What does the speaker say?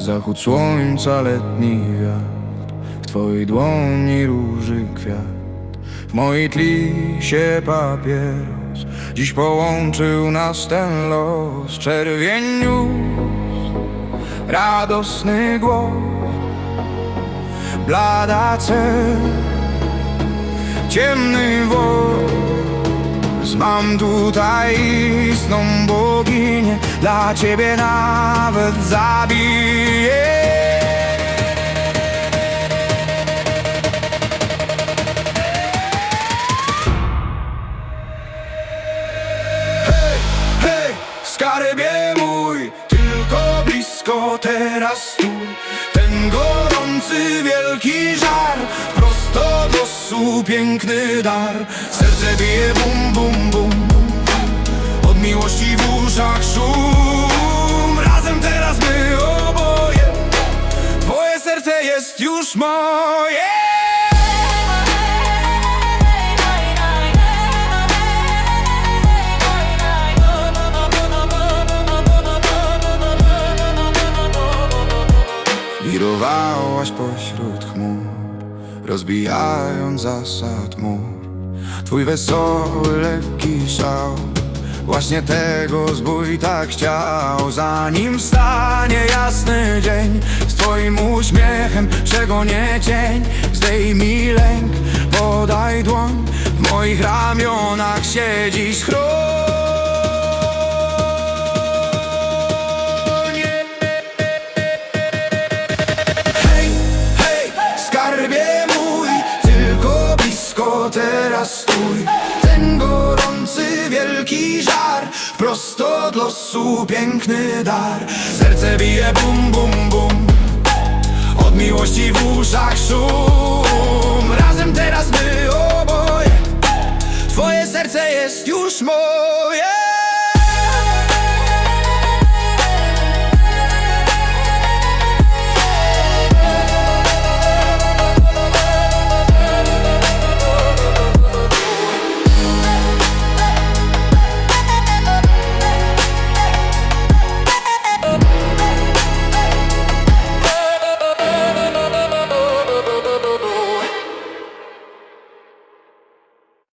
Zachód słońca, letni wiatr, w twojej dłoni róży kwiat, w mojej tli się papieros. Dziś połączył nas ten los. Czerwień ust, radosny głos, blada cel, ciemny włos. Mam tutaj istną boginię, dla ciebie nawet zabiję. Hej, hej, skarbie mój, tylko blisko teraz stój. Ten gorący, wielki żar, prosto do losu piękny dar. Serce bije bum, bum, bum, od miłości w uszach szum. Razem teraz my oboje, twoje serce jest już moje. Wirowałaś pośród chmur, rozbijając zasad mur. Twój wesoły, lekki szał, właśnie tego zbój tak chciał. Zanim wstanie jasny dzień, z twoim uśmiechem przegonie cień. Zdejmij lęk, podaj dłoń, w moich ramionach siedzisz chroń. Skarbie mój, tylko blisko teraz stój. Ten gorący, wielki żar, prosto od losu piękny dar. Serce bije bum, bum, bum, od miłości w uszach szum.